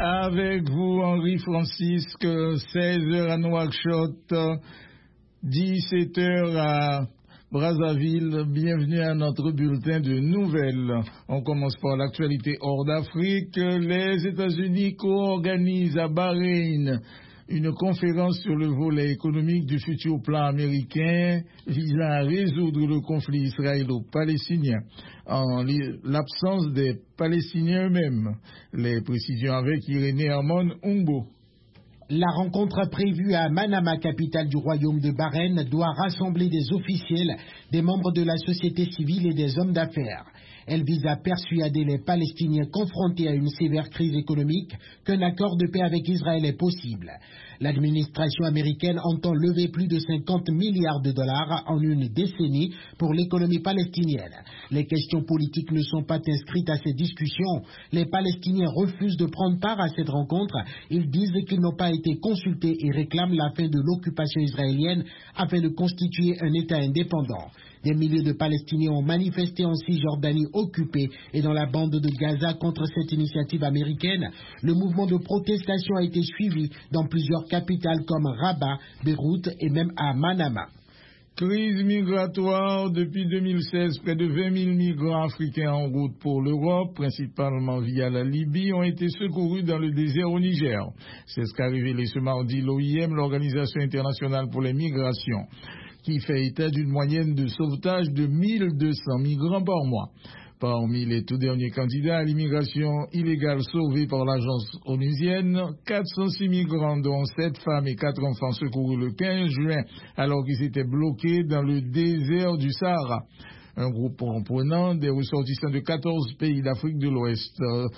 Avec vous, Henri Francisque, 16h à Nouakchott, 17h à Brazzaville. Bienvenue à notre bulletin de nouvelles. On commence par l'actualité hors d'Afrique. Les États-Unis co-organisent à Bahreïn une conférence sur le volet économique du futur plan américain visant à résoudre le conflit israélo-palestinien en l'absence des Palestiniens eux-mêmes. Les précisions avec Irénée Amon Umbo. La rencontre prévue à Manama, capitale du royaume de Bahreïn, doit rassembler des officiels, des membres de la société civile et des hommes d'affaires. Elle vise à persuader les Palestiniens confrontés à une sévère crise économique qu'un accord de paix avec Israël est possible. L'administration américaine entend lever plus de 50 milliards de dollars en une décennie pour l'économie palestinienne. Les questions politiques ne sont pas inscrites à ces discussions. Les Palestiniens refusent de prendre part à cette rencontre. Ils disent qu'ils n'ont pas été consultés et réclament la fin de l'occupation israélienne afin de constituer un État indépendant. Des milliers de Palestiniens ont manifesté en Cisjordanie occupée et dans la bande de Gaza contre cette initiative américaine. Le mouvement de protestation a été suivi dans plusieurs capitales comme Rabat, Beyrouth et même à Manama. Crise migratoire. Depuis 2016, près de 20 000 migrants africains en route pour l'Europe, principalement via la Libye, ont été secourus dans le désert au Niger. C'est ce qu'a révélé ce mardi l'OIM, l'Organisation internationale pour les migrations, qui fait état d'une moyenne de sauvetage de 1200 migrants par mois. Parmi les tout derniers candidats à l'immigration illégale sauvés par l'agence onusienne, 406 migrants, dont 7 femmes et 4 enfants, secourus le 15 juin alors qu'ils étaient bloqués dans le désert du Sahara. Un groupe comprenant des ressortissants de 14 pays d'Afrique de l'Ouest,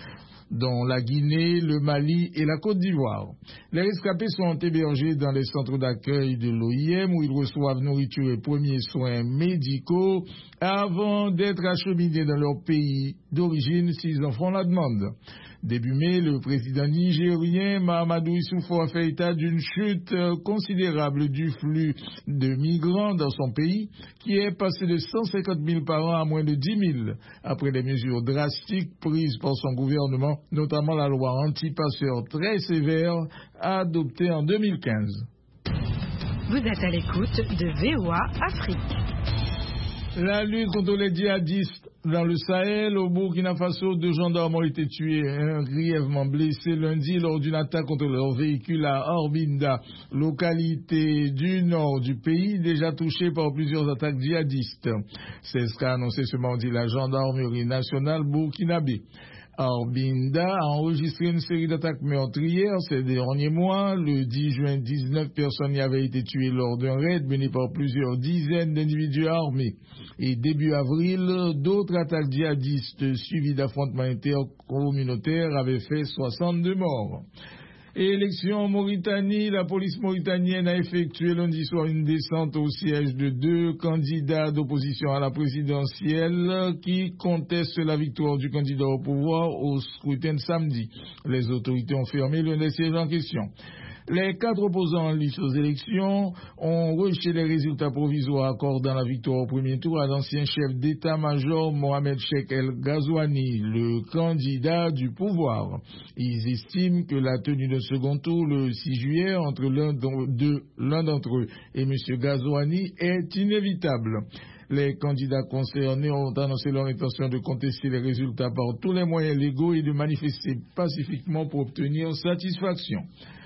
dont la Guinée, le Mali et la Côte d'Ivoire. Les rescapés sont hébergés dans les centres d'accueil de l'OIM où ils reçoivent nourriture et premiers soins médicaux avant d'être acheminés dans leur pays d'origine s'ils en font la demande. Début mai, le président nigérien Mahamadou Issoufou a fait état d'une chute considérable du flux de migrants dans son pays, qui est passé de 150 000 par an à moins de 10 000, après des mesures drastiques prises par son gouvernement, notamment la loi anti-passeurs très sévère adoptée en 2015. Vous êtes à l'écoute de VOA Afrique. La lutte contre les djihadistes dans le Sahel, au Burkina Faso, 2 gendarmes ont été tués et un grièvement blessé lundi lors d'une attaque contre leur véhicule à Orbinda, localité du nord du pays déjà touchée par plusieurs attaques djihadistes. C'est ce qu'a annoncé ce mardi la gendarmerie nationale burkinabé. Orbinda a enregistré une série d'attaques meurtrières ces derniers mois. Le 10 juin, 19 personnes y avaient été tuées lors d'un raid mené par plusieurs dizaines d'individus armés. Et début avril, d'autres attaques djihadistes suivies d'affrontements intercommunautaires avaient fait 62 morts. Élection en Mauritanie, la police mauritanienne a effectué lundi soir une descente au siège de 2 candidats d'opposition à la présidentielle qui contestent la victoire du candidat au pouvoir au scrutin de samedi. Les autorités ont fermé l'un des sièges en question. Les 4 opposants en lice aux élections ont rejeté les résultats provisoires accordant la victoire au premier tour à l'ancien chef d'état-major Mohamed Cheikh El Ghazouani, le candidat du pouvoir. Ils estiment que la tenue d'un second tour le 6 juillet entre l'un d'entre eux et M. Ghazouani est inévitable. Les candidats concernés ont annoncé leur intention de contester les résultats par tous les moyens légaux et de manifester pacifiquement pour obtenir satisfaction.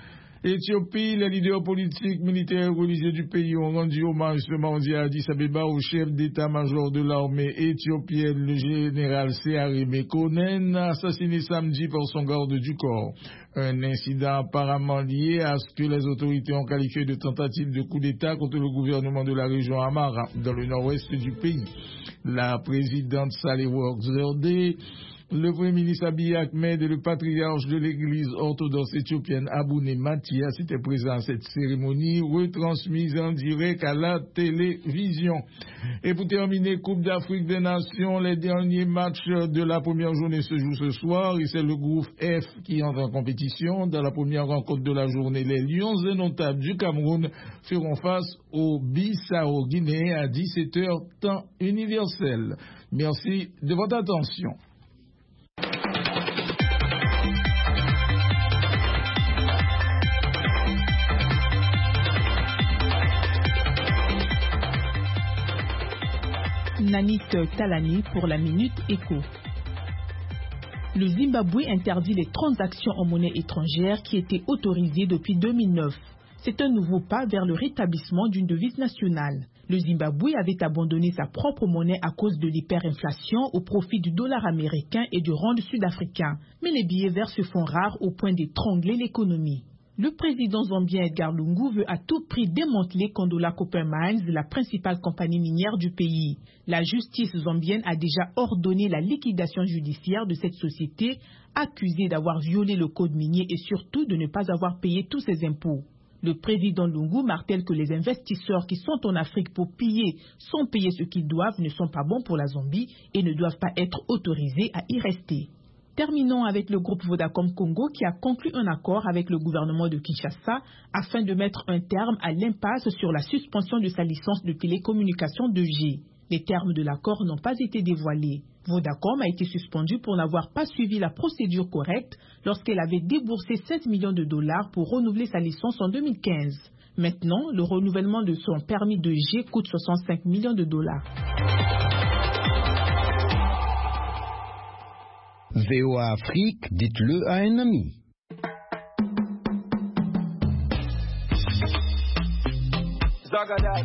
Éthiopie, les leaders politiques, militaires et religieux du pays ont rendu hommage ce mardi à Addis Abeba au chef d'état-major de l'armée éthiopienne, le général Seare Mekonnen, assassiné samedi par son garde du corps. Un incident apparemment lié à ce que les autorités ont qualifié de tentative de coup d'État contre le gouvernement de la région Amara, dans le nord-ouest du pays. La présidente Sahle-Work Zewde, le Premier ministre Abiy Ahmed et le patriarche de l'église orthodoxe éthiopienne Aboune Mathias étaient présents à cette cérémonie retransmise en direct à la télévision. Et pour terminer, Coupe d'Afrique des Nations, les derniers matchs de la première journée se jouent ce soir et c'est le groupe F qui entre en compétition. Dans la première rencontre de la journée, les Lions indomptables du Cameroun feront face aux Bissau-Guinéens à 17h temps universel. Merci de votre attention. Nanit Talani pour la Minute Éco. Le Zimbabwe interdit les transactions en monnaie étrangère qui étaient autorisées depuis 2009. C'est un nouveau pas vers le rétablissement d'une devise nationale. Le Zimbabwe avait abandonné sa propre monnaie à cause de l'hyperinflation au profit du dollar américain et du rand sud-africain. Mais les billets verts se font rares au point d'étrangler l'économie. Le président zambien Edgar Lungu veut à tout prix démanteler Kondola Copper Mines, la principale compagnie minière du pays. La justice zambienne a déjà ordonné la liquidation judiciaire de cette société, accusée d'avoir violé le code minier et surtout de ne pas avoir payé tous ses impôts. Le président Lungu martèle que les investisseurs qui sont en Afrique pour piller sans payer ce qu'ils doivent ne sont pas bons pour la Zambie et ne doivent pas être autorisés à y rester. Terminons avec le groupe Vodacom Congo qui a conclu un accord avec le gouvernement de Kinshasa afin de mettre un terme à l'impasse sur la suspension de sa licence de télécommunication 2G. Les termes de l'accord n'ont pas été dévoilés. Vodacom a été suspendu pour n'avoir pas suivi la procédure correcte lorsqu'elle avait déboursé 16 millions de dollars pour renouveler sa licence en 2015. Maintenant, le renouvellement de son permis 2G coûte 65 millions de dollars. VOA Afrique, dites-le à un ami. Zagadat,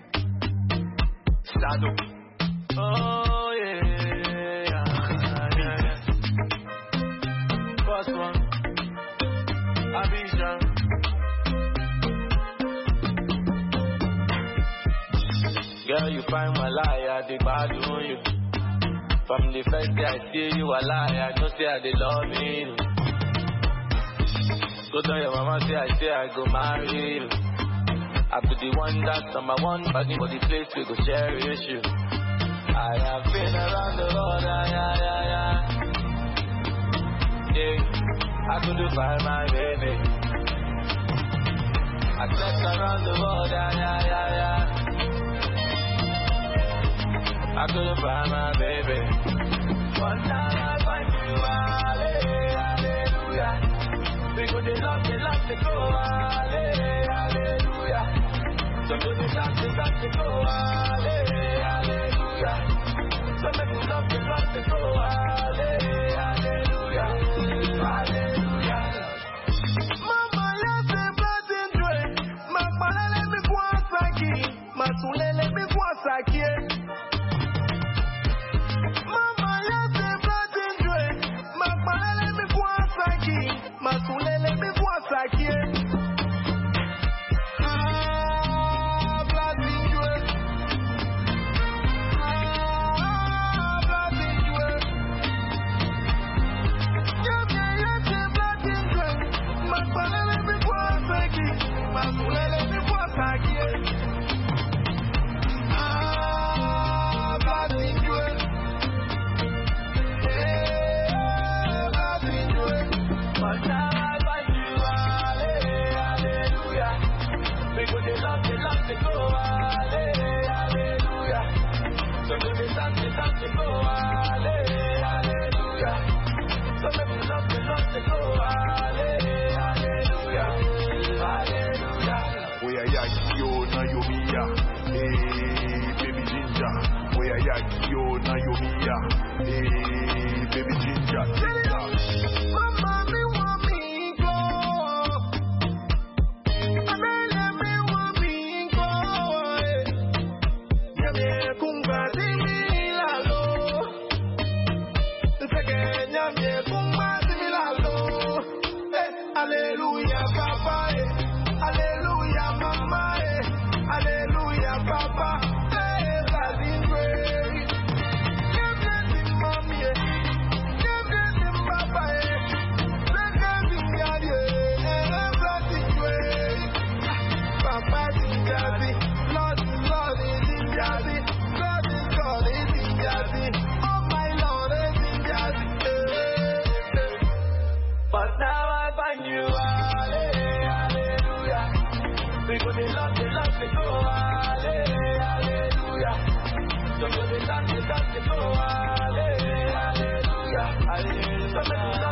Sado. Oh yeah. First one, Abidjan. Girl, you find my lie, I dig bad on you. From the first day I see you a lie, I know say I dey love you. Go tell your mama say I go marry you. I be the one that's number one, but for the place we go cherish you. I have been around the world, yeah. I couldn't find my baby. I slept around the world, yeah. I couldn't find my baby. One time I find you, hallelujah. Because they love, they go, hallelujah. So do they dance, they go, hallelujah. So make you love, they go, hallelujah. Hallelujah. Mama, yes, they blood in drink. Mama, let me go on Saki. Masule, let me go on Saki. Masulele me voix sakie. Ah, Vladimir. Ah, Vladimir. Yes, Vladimir. Masulele me voix sakie. Masulele me voix sakie. Ah, Vladimir. Baby ginger, where I yo na yo mia, baby ginger. Mama, me want me go. Amele me want me go. Nyame kumba dimilalo. Seke nyame kumba dimilalo. Hallelujah, Papa. Hallelujah, Mama. Hallelujah, Papa. Hallelujah.